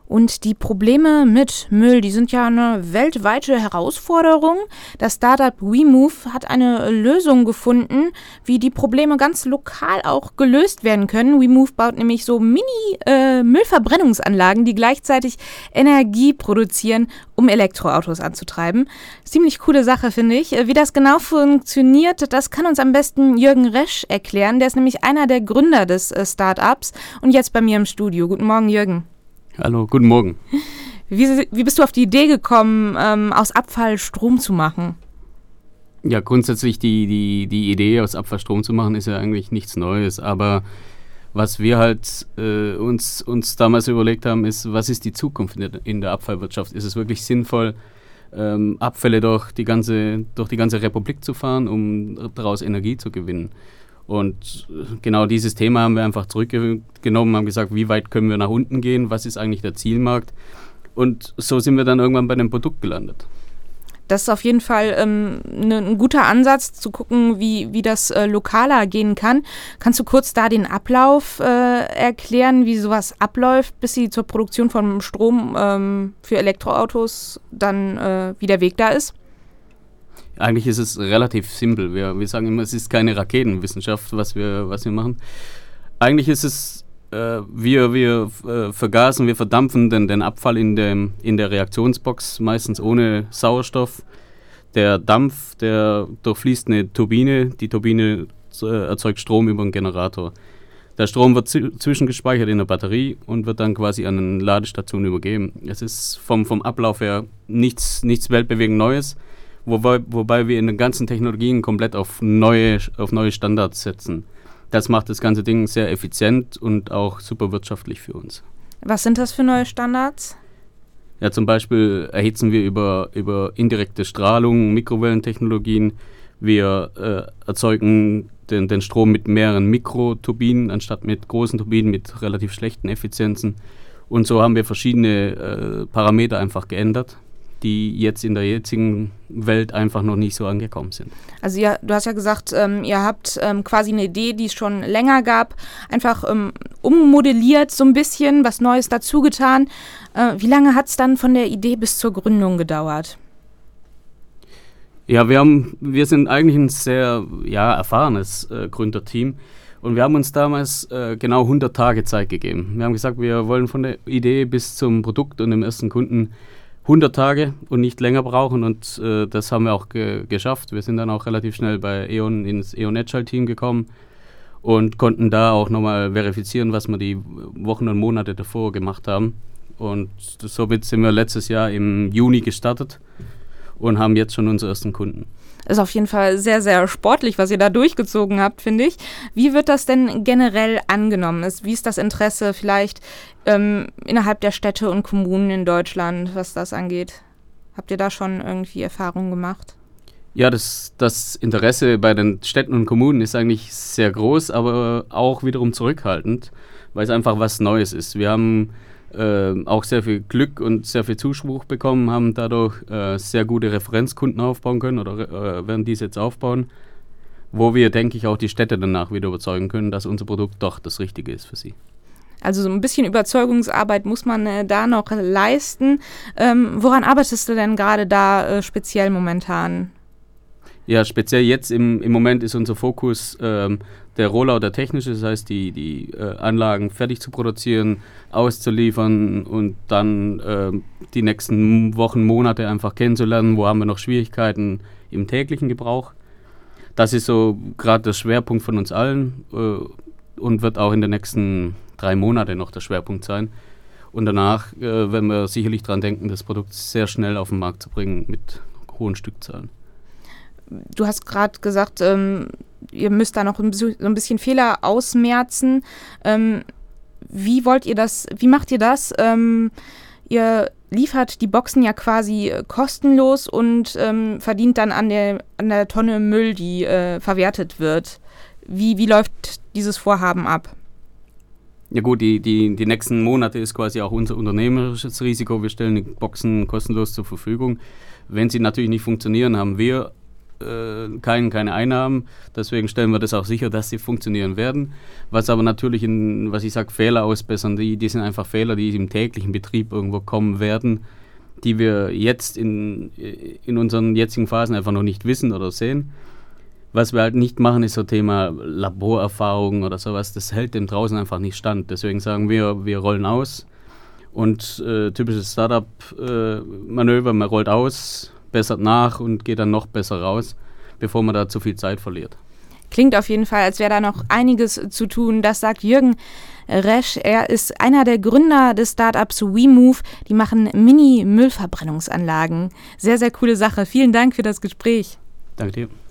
Und die Probleme mit Müll, die sind ja eine weltweite Herausforderung. Das Startup WeMove hat eine Lösung gefunden, wie die Probleme ganz lokal auch gelöst werden können. WeMove baut nämlich so Mini-Müllverbrennungsanlagen, die gleichzeitig Energie produzieren, um Elektroautos anzutreiben. Ziemlich coole Sache, finde ich. Wie das genau funktioniert, das kann uns am besten Jürgen Resch erklären. Der ist nämlich einer der Gründer des Startups und jetzt bei mir im Studio. Guten Morgen, Jürgen. Hallo, guten Morgen. Wie bist du auf die Idee gekommen, aus Abfall Strom zu machen? Ja, grundsätzlich die Idee, aus Abfall Strom zu machen, ist ja eigentlich nichts Neues. Aber was wir halt uns damals überlegt haben, ist, was ist die Zukunft in der Abfallwirtschaft? Ist es wirklich sinnvoll, Abfälle durch die ganze Republik zu fahren, um daraus Energie zu gewinnen? Und genau dieses Thema haben wir einfach zurückgenommen, haben gesagt, wie weit können wir nach unten gehen, was ist eigentlich der Zielmarkt? Und so sind wir dann irgendwann bei dem Produkt gelandet. Das ist auf jeden Fall ein guter Ansatz, zu gucken, wie das lokaler gehen kann. Kannst du kurz da den Ablauf erklären, wie sowas abläuft, bis sie zur Produktion von Strom für Elektroautos dann wie der Weg da ist? Eigentlich ist es relativ simpel. Wir sagen immer, es ist keine Raketenwissenschaft, was wir machen. Eigentlich ist es, wir vergasen, wir verdampfen den Abfall in der Reaktionsbox, meistens ohne Sauerstoff. Der Dampf, der durchfließt eine Turbine. Die Turbine erzeugt Strom über einen Generator. Der Strom wird zwischengespeichert in der Batterie und wird dann quasi an eine Ladestation übergeben. Es ist vom Ablauf her nichts weltbewegend Neues. Wobei wir in den ganzen Technologien komplett auf neue Standards setzen. Das macht das ganze Ding sehr effizient und auch super wirtschaftlich für uns. Was sind das für neue Standards? Ja, zum Beispiel erhitzen wir über indirekte Strahlung, Mikrowellentechnologien. Wir erzeugen den Strom mit mehreren Mikroturbinen, anstatt mit großen Turbinen mit relativ schlechten Effizienzen. Und so haben wir verschiedene Parameter einfach geändert, die jetzt in der jetzigen Welt einfach noch nicht so angekommen sind. Also du hast ja gesagt, ihr habt quasi eine Idee, die es schon länger gab, einfach ummodelliert so ein bisschen, was Neues dazugetan. Wie lange hat es dann von der Idee bis zur Gründung gedauert? Ja, wir sind eigentlich ein sehr erfahrenes Gründerteam und wir haben uns damals genau 100 Tage Zeit gegeben. Wir haben gesagt, wir wollen von der Idee bis zum Produkt und dem ersten Kunden 100 Tage und nicht länger brauchen und das haben wir auch geschafft. Wir sind dann auch relativ schnell bei E.ON ins E.ON Agile-Team gekommen und konnten da auch nochmal verifizieren, was wir die Wochen und Monate davor gemacht haben. Und somit sind wir letztes Jahr im Juni gestartet und haben jetzt schon unsere ersten Kunden. Ist auf jeden Fall sehr, sehr sportlich, was ihr da durchgezogen habt, finde ich. Wie wird das denn generell angenommen? Wie ist das Interesse vielleicht innerhalb der Städte und Kommunen in Deutschland, was das angeht? Habt ihr da schon irgendwie Erfahrungen gemacht? Ja, das Interesse bei den Städten und Kommunen ist eigentlich sehr groß, aber auch wiederum zurückhaltend, weil es einfach was Neues ist. Wir haben auch sehr viel Glück und sehr viel Zuspruch bekommen, haben dadurch sehr gute Referenzkunden aufbauen können oder werden dies jetzt aufbauen, wo wir, denke ich, auch die Städte danach wieder überzeugen können, dass unser Produkt doch das Richtige ist für sie. Also so ein bisschen Überzeugungsarbeit muss man da noch leisten. Woran arbeitest du denn gerade da speziell momentan? Ja, speziell jetzt im Moment ist unser Fokus der Rollout der technische, das heißt die Anlagen fertig zu produzieren, auszuliefern und dann die nächsten Wochen, Monate einfach kennenzulernen, wo haben wir noch Schwierigkeiten im täglichen Gebrauch. Das ist so gerade der Schwerpunkt von uns allen und wird auch in den nächsten 3 Monate noch der Schwerpunkt sein. Und danach werden wir sicherlich daran denken, das Produkt sehr schnell auf den Markt zu bringen mit hohen Stückzahlen. Du hast gerade gesagt, ihr müsst da noch so ein bisschen Fehler ausmerzen. Wie macht ihr das? Ihr liefert die Boxen ja quasi kostenlos und verdient dann an der Tonne Müll, die verwertet wird. Wie läuft dieses Vorhaben ab? Ja gut, die nächsten Monate ist quasi auch unser unternehmerisches Risiko. Wir stellen die Boxen kostenlos zur Verfügung. Wenn sie natürlich nicht funktionieren, haben wir keine Einnahmen. Deswegen stellen wir das auch sicher, dass sie funktionieren werden. Was aber natürlich, was ich sage, Fehler ausbessern, die sind einfach Fehler, die im täglichen Betrieb irgendwo kommen werden, die wir jetzt in unseren jetzigen Phasen einfach noch nicht wissen oder sehen. Was wir halt nicht machen, ist so Thema Laborerfahrung oder sowas. Das hält dem draußen einfach nicht stand. Deswegen sagen wir rollen aus. Und typisches Startup-Manöver, man rollt aus, bessert nach und geht dann noch besser raus, bevor man da zu viel Zeit verliert. Klingt auf jeden Fall, als wäre da noch einiges zu tun. Das sagt Jürgen Resch. Er ist einer der Gründer des Startups WeMove. Die machen Mini-Müllverbrennungsanlagen. Sehr, sehr coole Sache. Vielen Dank für das Gespräch. Danke dir.